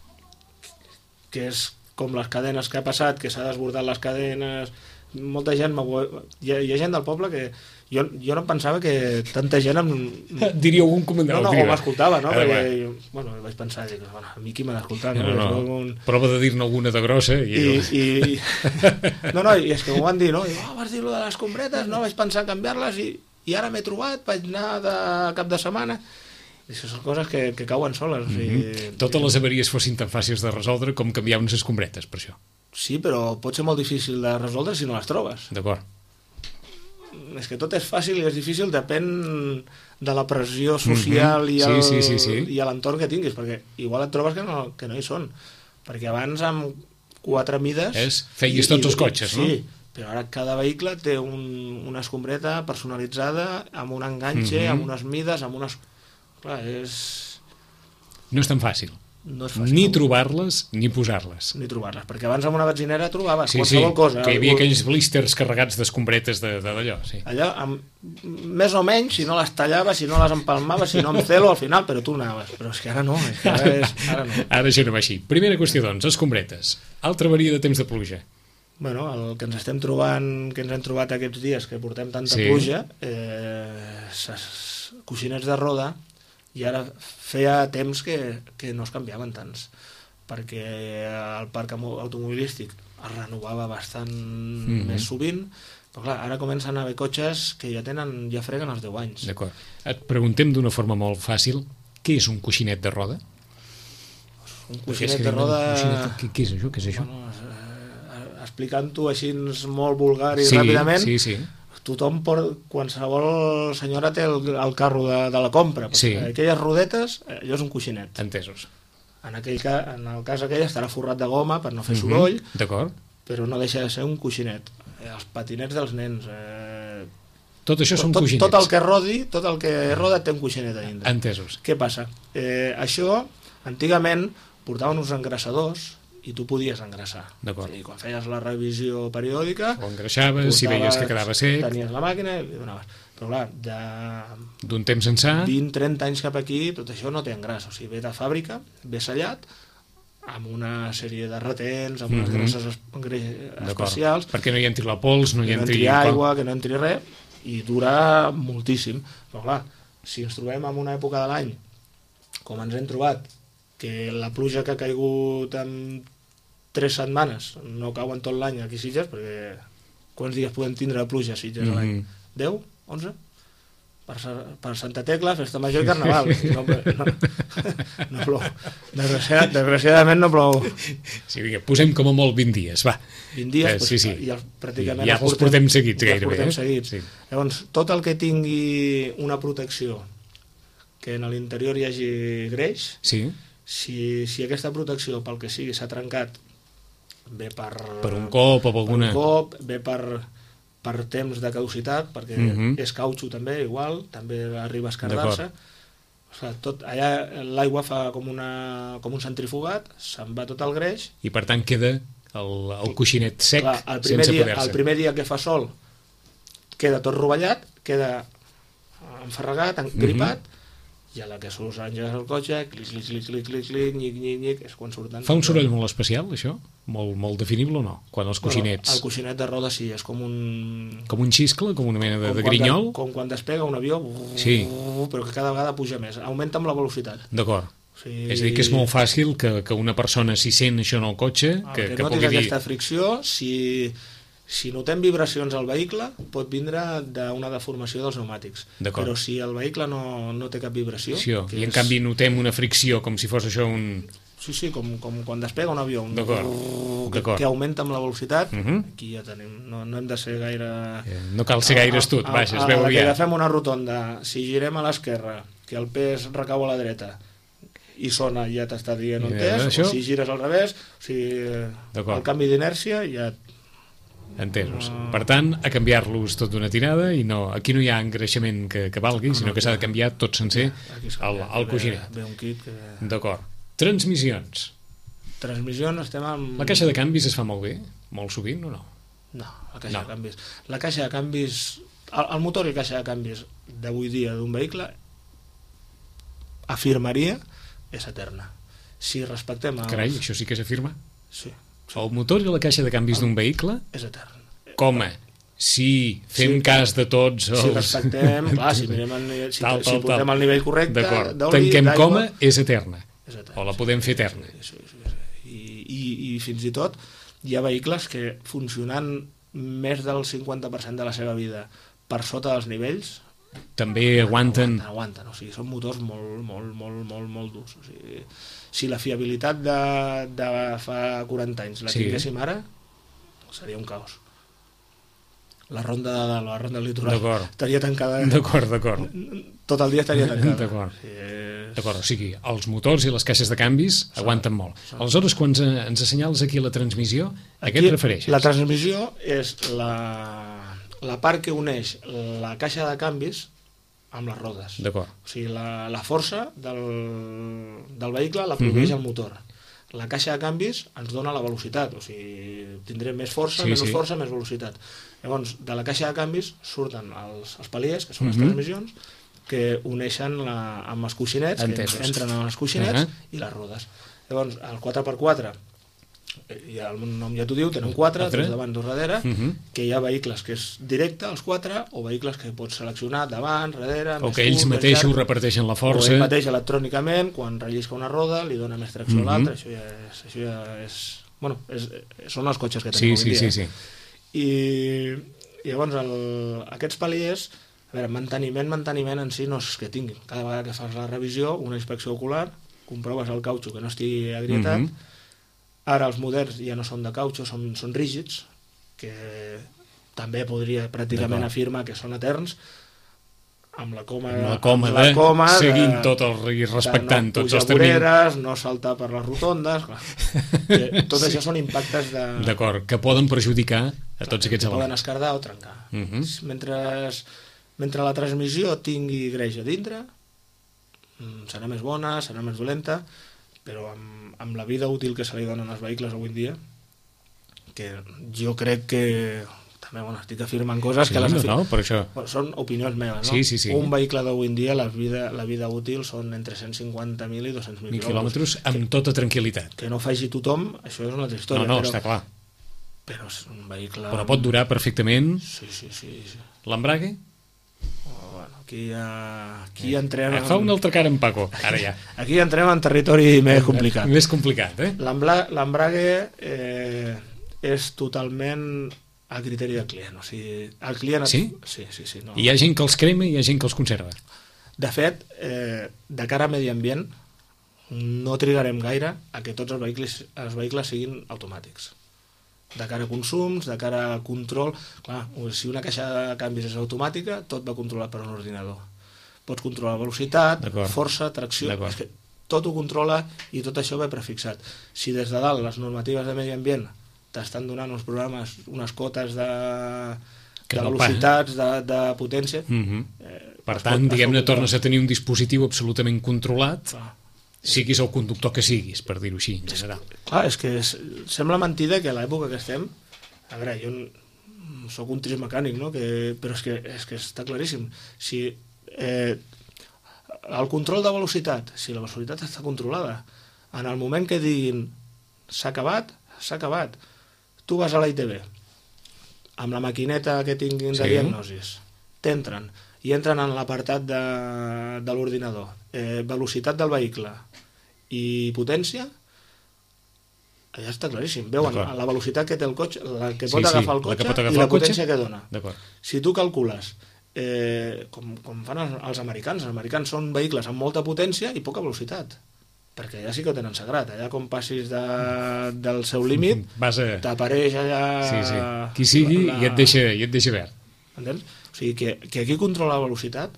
que és com les cadenes que ha passat, que s'ha desbordat les cadenes, molta gent, m'ho- hi ha, hi ha gent del poble que jo, jo no em pensava que tanta gent em,
Diria algun
no,
comentari.
no, o m'escoltava, no?
Ara,
Perquè,
va.
jo, bueno, vaig pensar, dic, bueno, a mi qui m'ha d'escoltar, no?
No, no.
Soc un...
Prova de dir-ne alguna de grossa i...
I, i, no, no, i és que m'ho van dir, no? I, oh, vas dir lo de les combretes, no? Vaig pensar en canviar-les i, i ara m'he trobat, vaig anar de cap de setmana. I això són coses que, que cauen soles. O sigui,
Mhm. Totes les avaries fossin tan fàcils de resoldre com canviar unes escombretes, per això.
Sí, però pot ser molt difícil de resoldre si no les trobes.
D'acord.
És que tot és fàcil i és difícil, depèn de la pressió social
Mhm.
i, el,
Sí, sí, sí, sí.
i l'entorn que tinguis, perquè igual et trobes que no, que no hi són. Perquè abans amb quatre mides...
És, feies tots els cotxes, no?
Sí, però ara cada vehicle té un, una escombreta personalitzada, amb un enganxe,
Mhm.
amb unes mides, amb unes... Clar, és...
No és tan fàcil.
No és fàcil.
Ni trobar-les ni posar-les.
Ni trobar-les, perquè abans amb una benzinera trobaves
Sí, sí,
qualsevol cosa.
que hi havia
Un-
aquells blisters carregats d'escombretes de- de- d'allò, sí.
Allò, amb, més o menys, si no les tallaves, si no les empalmaves, si no amb celo al final, però tu anaves. Però és que ara no, és que ara, és, ara no.
Ara ja no va així. Primera qüestió, doncs, escombretes. Altra avaria de temps de pluja.
Bueno, el que ens estem trobant, que ens hem trobat aquests dies, que portem tanta
Sí.
pluja, eh, ses, coixinets de roda, i ara feia temps que, que no es canviaven tants, perquè el parc amo- automobilístic es renovava bastant
Mhm.
més sovint, però clar, ara comencen a haver cotxes que ja tenen, ja freguen els deu anys.
D'acord. Et preguntem d'una forma molt fàcil, què és un coixinet de roda?
Un
Perquè és
coixinet
que
de
diuen,
roda...
coixinet, Què, què és això? Què és això?
Bueno, eh, explicant-ho així molt vulgar i
sí,
ràpidament,
sí, sí.
tothom, por, qualsevol senyora té el, el carro de, de la compra.
Sí.
Aquelles rodetes, eh, allò és un coixinet.
Entesos.
En, aquell ca, en el cas aquell estarà forrat de goma per no fer
Mhm.
soroll,
D'acord.
però no deixa de ser un coixinet. Eh, els patinets dels nens... Eh,
Tot això són
tot,
coixinets.
tot el que rodi, tot el que roda té un coixinet a dintre.
Entesos.
Què passa? Eh, això, antigament, portaven uns engrasadors i tu podies engrasar.
D'acord.
És a dir, quan feies la revisió periòdica,
O engreixaves, si veies que quedava sec,
tenies la màquina i li donaves. Però clar, de
d'un temps ençà...
vint trenta anys cap aquí, tot això no té engràs. O sigui, ve de fàbrica, ve sellat, amb una sèrie de retents, amb unes
Mhm.
grasses es- gre-
D'acord.
especials,
Perquè no hi entri la pols, no hi
que no
entri...
entri aigua, que no entri res, i dura moltíssim. Però clar, si ens trobem en una època de l'any, com ens hem trobat, que la pluja que ha caigut en tres setmanes no cau en tot l'any aquí a Sitges, perquè quants dies podem tindre de pluja a Sitges a l'any?
Mhm.
deu? onze? Per, Sa- per Santa Tecla, Festa Major i Carnaval. No, no, no plou. Desgraciad, desgraciadament no plou.
Sí, vinga, posem com a molt vint dies, va.
vint dies,
Eh, sí, sí.
i els, pràcticament
Ja els portem seguits,
ja els
gairebé,
portem
eh?
seguits.
Sí.
Llavors, tot el que tingui una protecció, que en l'interior hi hagi greix,
Sí,
si, si aquesta protecció, pel que sigui, s'ha trencat, ve per...
per un cop o per
per
alguna...
un cop, ve per, per temps de caducitat, perquè
Mhm.
és cautxo també, igual, també arriba a escardar-se. O sigui, tot, allà l'aigua fa com, una, com un centrifugat, se'n va tot el greix.
I per tant queda el, el coixinet sec,
Clar, el, primer
sense
dia,
poder-se.
el primer dia que fa sol queda tot rovellat, queda enferregat, engripat, i a la que surts engegues el cotxe, clic, clic, clic, clic, clic, clic, nyic, nyic, nyic, és quan surten...
Fa un soroll molt especial, això? Molt, molt definible o no? Quan els coixinets...
Bueno, el coixinet de roda sí, és com un...
Com un xiscle, com una mena de,
com
de
quan
grinyol?
com quan despega un avió,
Sí.
però que cada vegada puja més, augmenta amb la velocitat.
D'acord.
O sigui,
És a dir, que és molt fàcil que, que una persona s'hi sent això en el cotxe,
el
que,
que,
que
notis
pugui dir...
aquesta fricció, si, si notem vibracions al vehicle, pot vindre d'una deformació dels pneumàtics.
D'acord.
Però si el vehicle no, no té cap vibració...
Sí,
que
I en
és-
canvi notem una fricció com si fos això un...
Sí, sí, com, com quan despega un avió, un
D'acord,
que,
d'acord.
que augmenta amb la velocitat,
Mhm.
aquí ja tenim, no, no hem de ser gaire...
Eh, No cal ser gaire astut,
A- a-
vaja, es
a-
veu
a la que
ja.
agafem una rotonda, si girem a l'esquerra, que el pes recau a la dreta, i sona, ja t'està dient on
Ja,
és,
això-
o si gires al revés, o sigui,
D'acord.
el canvi d'inèrcia ja...
Entesos.
No.
Per tant, a canviar-los tot d'una tirada i no, aquí no hi ha engreixament que, que valgui, sinó que s'ha de canviar tot sencer
Aquí es
el,
canvia,
el
ve-
coixinet.
Ve un kit que...
D'acord. Transmissions.
Transmissions estem amb...
La caixa de canvis es fa molt bé? Molt sovint o no?
No, la caixa
No.
de canvis. La caixa de canvis el, el motor i caixa de canvis d'avui dia d'un vehicle afirmaria és eterna. Si respectem els...
Carai, això sí que s'afirma?
Sí, sí.
El motor i la caixa de canvis d'un vehicle?
És etern.
Com? Sí, fem sí, cas de tots els...
Si respectem, clar, si mirem el, si,
tal,
si
tal,
portem
tal.
el nivell correcte d'oli,
tanquem
d'aigua...
coma, és eterna.
És eterna.
O la podem fer eterna.
Sí, sí, sí, sí. I, i, I fins i tot hi ha vehicles que funcionant més del cinquanta per cent de la seva vida per sota dels nivells
també aguanten...
aguanten, aguanten. O sigui, són motors molt, molt, molt, molt, molt durs. O sigui, si la fiabilitat de, de fa quaranta anys la
sí. tinguéssim
ara, seria un caos. La ronda de la ronda del litoral estaria tancada.
D'acord, d'acord.
Tot el dia estaria tancada.
D'acord.
Sí, és...
D'acord, o sigui, els motors i les caixes de canvis són, aguanten molt. Són. Aleshores, quan ens, ens assenyales aquí la transmissió, a què et refereixes?
La transmissió és la, la part que uneix la caixa de canvis amb les rodes.
D'acord.
O sigui, la, la força del, del vehicle la produeix uh-huh. el motor. La caixa de canvis ens dona la velocitat, o sigui, tindrem més força, sí, menys sí. força, més velocitat. Llavors, de la caixa de canvis surten els, els paliers, que són les uh-huh. transmissions, que uneixen la, amb els coixinets, Entesos. que entren en els coixinets, uh-huh. i les rodes. Llavors, el quatre per quatre, ja el nom ja t'ho diu, tenen quatre, tres davant, dos darrere, uh-huh. que hi ha vehicles que és directe, els quatre, o vehicles que pots seleccionar davant, darrere...
O que ells curt, mateixos reparteixen la força.
O ell mateix electrònicament, quan rellisca una roda, li dona més tracció uh-huh. a l'altra, això ja és... Això ja és bueno, és, són els cotxes que tenim
sí,
avui
sí,
dia.
Sí, sí.
I, i llavors el, aquests paliers, a veure, manteniment, manteniment en si no és que tinguin. Cada vegada que fas la revisió, una inspecció ocular, comproves el cautxo que no estigui agrietat. Uh-huh. Ara els moderns ja no són de cautxo, són, són rígids, que també podria pràcticament afirmar que són eterns, amb la coma,
amb la coma,
amb la coma
de,
de,
seguint tot el, i respectant
no
tots els terminis.
Voreres, no saltar per les rotondes, clar. Que tot sí. això són impactes de...
D'acord, que poden perjudicar a clar, tots aquests elements.
Poden escardar o trencar. Uh-huh. Mentre, mentre la transmissió tingui greix a dintre, serà més bona, serà més dolenta, però amb, amb la vida útil que se li donen als vehicles avui en dia, que jo crec que també bueno, estic afirmant coses
sí,
que les
no,
afirmo.
No, per això.
Són opinions meves, no?
Sí, sí, sí.
Un vehicle d'avui en dia, la vida, la vida útil són entre cent cinquanta mil i dos-cents mil
quilòmetres amb que, tota tranquil·litat.
Que no faci tothom, això és una altra història.
No, no,
però,
està clar.
Però és un vehicle...
Però pot durar perfectament.
Sí, sí, sí. sí.
L'embrague?
Aquí ja, aquí ja entrem...
En... Fa un altre cara en Paco, ara ja.
Aquí ja entrem en territori més complicat.
Més complicat, eh?
L'embrague eh, és totalment a criteri del client. O sigui, el client...
Sí?
Sí, sí, sí. No.
I hi ha gent que els crema i hi ha gent que els conserva.
De fet, eh, de cara a medi ambient, no trigarem gaire a que tots els vehicles, els vehicles siguin automàtics. De cara a consums, de cara a control... Clar, si una caixa de canvis és automàtica, tot va controlat per un ordinador. Pots controlar velocitat, força, tracció... És que tot ho controla i tot això ve prefixat. Si des de dalt les normatives de medi ambient t'estan donant uns programes, unes cotes de, de velocitats, de, de potència...
Uh-huh. eh, per tant, diguem-ne, tornes a tenir un dispositiu absolutament controlat... Clar. Siguis el conductor que siguis, per dir-ho així, en general.
Clar, és que és, sembla mentida que a l'època que estem... A veure, jo sóc un trist mecànic, no? Que, però és que, és que està claríssim. Si eh, el control de velocitat, si la velocitat està controlada, en el moment que diguin s'ha acabat, s'ha acabat. Tu vas a la I T V, amb la maquineta que tinguin de sí. diagnosis, t'entren, i entren en l'apartat de, de l'ordinador, eh, velocitat del vehicle i potència, allà està claríssim. Veuen la velocitat que té el cotxe, la que pot sí, agafar el cotxe agafar i la potència que dona. Si tu calcules, eh, com, com fan els, els americans, els americans són vehicles amb molta potència i poca velocitat, perquè allà sí que ho tenen sagrat. Allà com passis de, del seu límit, a... t'apareix allà...
Sí, sí. Qui sigui la... i, et deixa, i et deixa verd.
Entens? O sigui, que, que aquí controla la velocitat,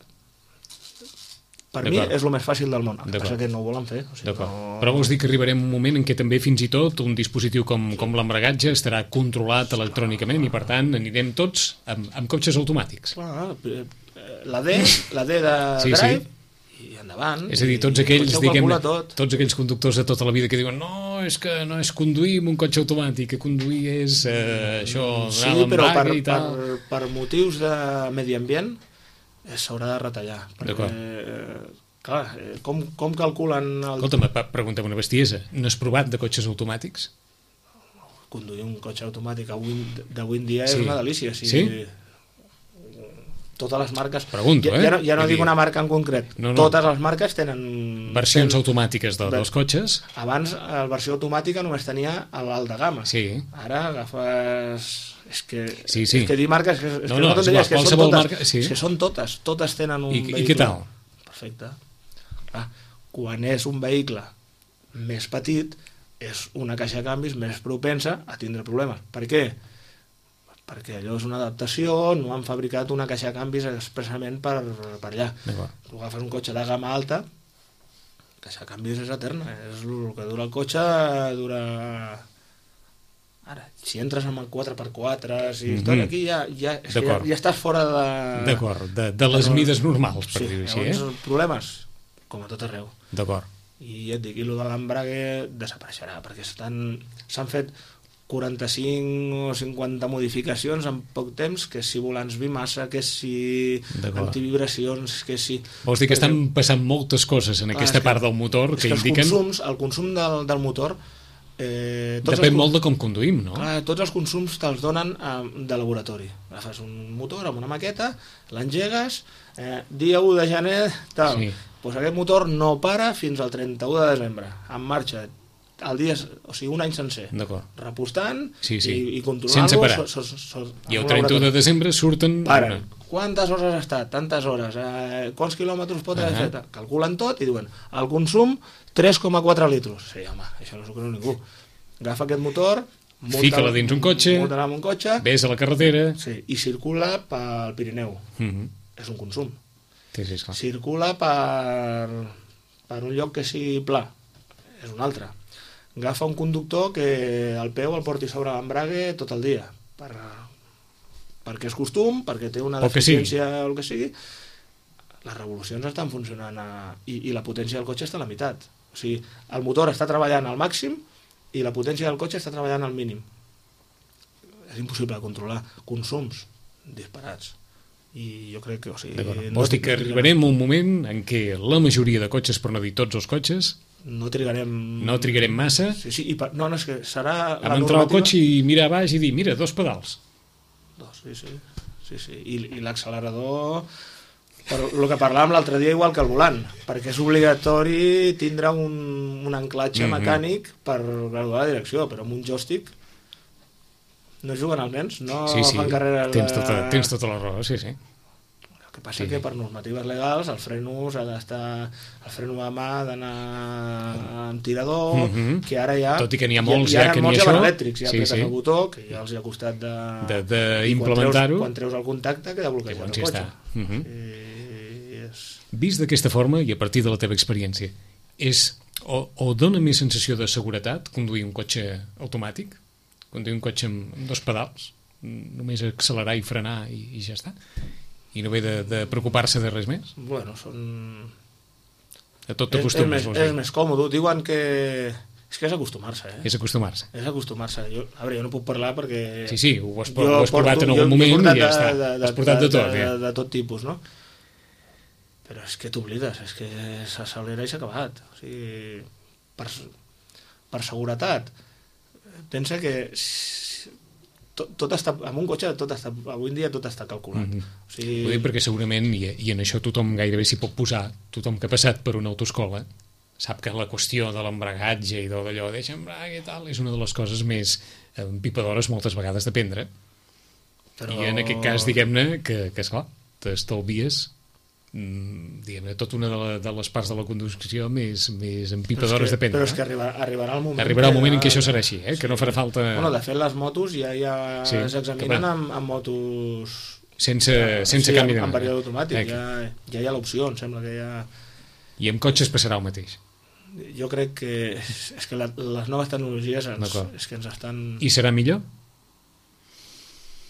per mi és el més fàcil del món. El que passa que no ho volen fer. O sigui, no...
Però vols dir que arribarem un moment en què també fins i tot un dispositiu com, sí. com l'embragatge estarà controlat electrònicament i per tant anirem tots amb, amb cotxes automàtics.
Clar, la D, la D de
sí,
Drive
sí.
i endavant.
És a dir, tots aquells, diguem,
tot.
tots aquells conductors de tota la vida que diuen no, és que no és conduir amb un cotxe automàtic, que conduir és eh, això,
sí, però per, per, per motius de medi ambient s'haurà de retallar. Perquè, clar, com, com calculen... El...
Escolta'm, pregunta'm una bestiesa. No has provat de cotxes automàtics?
Conduir un cotxe automàtic d'avui en dia sí. és una delícia. Si...
Sí?
Totes les marques...
Pregunto,
ja,
eh?
ja no, ja no dic una marca en concret.
No, no.
Totes les marques tenen...
Versions
tenen...
automàtiques de, dels cotxes.
Abans, la versió automàtica només tenia l'alt de gamma.
Sí.
Ara agafes... És que,
sí, sí.
és que dir marques... És, és
no,
que
no,
no és que són totes. Marca,
sí.
És que són totes. Totes tenen un
I,
vehicle...
I què tal?
Perfecte. Ah, quan és un vehicle més petit, és una caixa de canvis més propensa a tindre problemes. Per què? Perquè allò és una adaptació, no han fabricat una caixa de canvis expressament per, per allà. Tu agafes un cotxe de gamma alta, la caixa de canvis és eterna, és el que dura el cotxe, dura... Ara, si entres amb el quatre per quatre, si mm -hmm. aquí ja, ja, és que ja, ja estàs fora de...
D'acord, de, de les de mides normals, per
sí,
dir-ho així.
Eh?
Eh?
Problemes, com a tot arreu.
D'acord.
I ja et dic, i el de l'embrague desapareixerà, perquè s'han fet quaranta-cinc o cinquanta modificacions en poc temps, que si volants bimassa, que si antivibracions, que si...
Vols dir que estan passant moltes coses en aquesta ah, part del motor que,
que
indiquen...
Consums, el consum del, del motor...
Eh, tots Depèn els, molt de com conduïm, no?
Clar, tots els consums te'ls donen eh, de laboratori. Agafes un motor amb una maqueta, l'engegues, eh, dia u de gener, tal. Sí. Pues aquest motor no para fins al trenta-u de desembre, en marxa, el dia, o sigui, un any sencer, repostant
sí, sí.
i, i controlant-lo.
So, so, so, I el trenta-u de desembre surten...
Paren. Quantes hores ha estat? Tantes hores. Eh, quants quilòmetres pot haver uh -huh. fet? Calculen tot i diuen, el consum, tres coma quatre litros. Sí, home, això no s'ho creu ningú. Agafa aquest motor...
Fica-la dins un cotxe,
un cotxe,
ves a la carretera...
Sí, i circula pel Pirineu. Uh -huh. És un consum.
Sí, sí, esclar.
Circula per, per un lloc que sigui pla. És un altre. Agafa un conductor que el peu el porti sobre l'embrague tot el dia, per, perquè és costum, perquè té una deficiència o el que sigui. Les revolucions estan funcionant a, i, i la potència del cotxe està a la meitat. O sigui, el motor està treballant al màxim i la potència del cotxe està treballant al mínim. És impossible de controlar. Consums disparats. I jo crec que... O sigui,
no Vols dir que arribarem a un moment en què la majoria de cotxes, per no dir tots els cotxes,
no trigarem...
No trigarem massa.
Sí, sí, i per... no, no, és que serà...
Vam entrar al cotxe i mirar a baix i dir, mira, dos pedals.
Dos, sí, sí. sí, sí. I, i l'accelerador, per el que parlàvem l'altre dia, igual que el volant, perquè és obligatori tindre un, un anclatge mm-hmm. mecànic per graduar la direcció, però amb un joystick no juguen els nens, no
sí, sí.
fan carreres
tens tota, tens tota la raó, sí, sí.
El que passa sí. que per normatives legals el freno ha d'estar, el freno a mà d'anar amb tirador, mm-hmm. que ara ja...
Tot i que n'hi ha molts ja,
ja
que
n'hi
ha això.
Elèctrics, ja sí, apretes sí. el botó, que ja els hi ha costat de...
d'implementar-ho.
Quan, quan treus el contacte queda bloquejat el cotxe.
Mm-hmm.
I és...
Vist d'aquesta forma, i a partir de la teva experiència, és o, o dona més sensació de seguretat conduir un cotxe automàtic? Conduir un cotxe amb, amb dos pedals? Només accelerar i frenar i, i ja està? I no ve de, de preocupar-se de res més?
Bueno, són...
A tot t'acostumes,
és, és, és més còmode. Diuen que... És que és acostumar-se, eh?
És acostumar-se.
És acostumar-se. Jo, a veure, jo no puc parlar perquè...
Sí, sí, ho has, ho has provat en algun moment i ja està.
De, de,
has portat de, de tot,
de,
ja.
De, de tot tipus, no? Però és que t'oblides, és que s'accelera i s'ha acabat. O sigui, per, per seguretat, pensa que... Tot, tot està, amb un cotxe tot està, avui en dia tot està calculat. Mm-hmm. O sigui...
Ho dic perquè segurament, i, i en això tothom gairebé s'hi pot posar, tothom que ha passat per una autoescola sap que la qüestió de l'embragatge i d'allò, deixa embrague i tal, és una de les coses més empipadores moltes vegades d'aprendre. Però... I en aquest cas, diguem-ne, que, que esclar, t'estalvies diguem-ne, tota una de, la, de les parts de la conducció més, més empipadores d'aprendre.
Però és que arribar, arribarà el moment...
Arribarà el moment en què això serà així, eh? Sí. Que no farà falta...
Bueno, de fet, les motos ja, ja sí, s'examinen amb, amb motos...
Sense, sense
sí,
canvi de mà.
Amb període automàtic, ja, ja hi ha l'opció, em sembla que ja...
I amb cotxes passarà el mateix.
Jo crec que és que la, les noves tecnologies ens, és que ens estan...
I serà millor?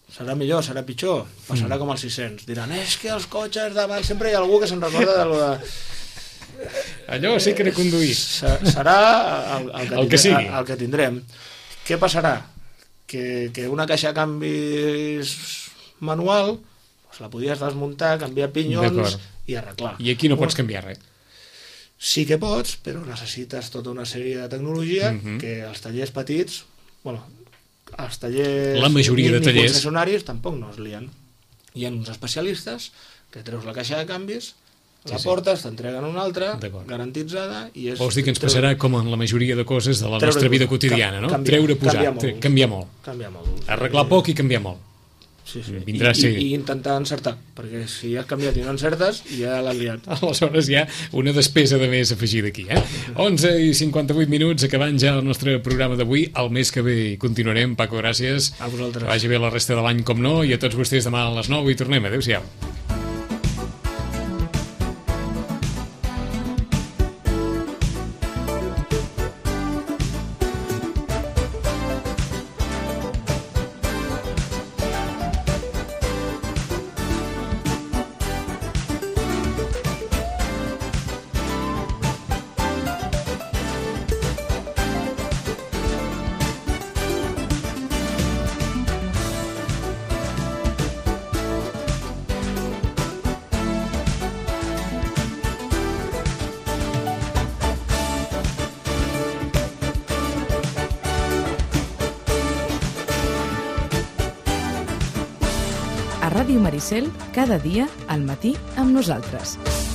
serà millor, serà pitjor, passarà mm. com els sis-cents. Diran, és que els cotxes d'abans... Sempre hi ha algú que se'n recorda de lo de...
Allò sí que era conduir.
Serà el, el, que,
el, que
tindrem, el, el que tindrem. Què passarà? Que, que una caixa de canvis manual pues la podies desmuntar, canviar pinyons i arreglar.
I aquí no pots canviar res.
Sí que pots, però necessites tota una sèrie de tecnologia uh-huh. que els tallers petits, bueno, els tallers...
La majoria de tallers...
concessionaris tampoc no es lien. Hi ha uns especialistes que treus la caixa de canvis, la sí, portes, sí. t'entreguen una altra, garantitzada... I és
Vols dir que ens passarà com en la majoria de coses de la nostra vida quotidiana, no?
Canviar,
Treure, posar,
canviar molt.
Canviar molt.
Canviar molt.
Arreglar poc i canviar molt.
Sí, sí.
Vindrà
I,
a ser...
i, I intentar encertar, perquè si has canviat i no encertes, ja l'has liat.
Aleshores hi ha una despesa de més afegida aquí, eh? onze i cinquanta-vuit minuts, acabant ja el nostre programa d'avui. El mes que ve hi continuarem. Paco, gràcies.
A vosaltres.
Que vagi bé la resta de l'any, com no, i a tots vostès demà a les nou i tornem. Adéu-siau.
A Ràdio Maricel, cada dia al matí amb nosaltres.